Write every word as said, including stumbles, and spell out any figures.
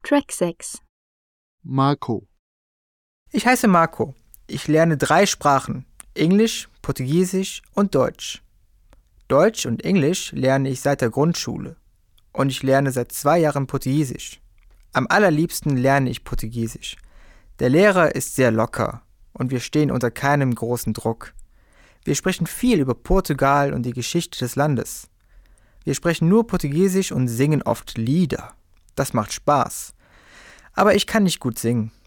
Track sechs. Marco. Ich heiße Marco. Ich lerne drei Sprachen: Englisch, Portugiesisch und Deutsch. Deutsch und Englisch lerne ich seit der Grundschule. Und ich lerne seit zwei Jahren Portugiesisch. Am allerliebsten lerne ich Portugiesisch. Der Lehrer ist sehr locker und wir stehen unter keinem großen Druck. Wir sprechen viel über Portugal und die Geschichte des Landes. Wir sprechen nur Portugiesisch und singen oft Lieder. Das macht Spaß. Aber ich kann nicht gut singen.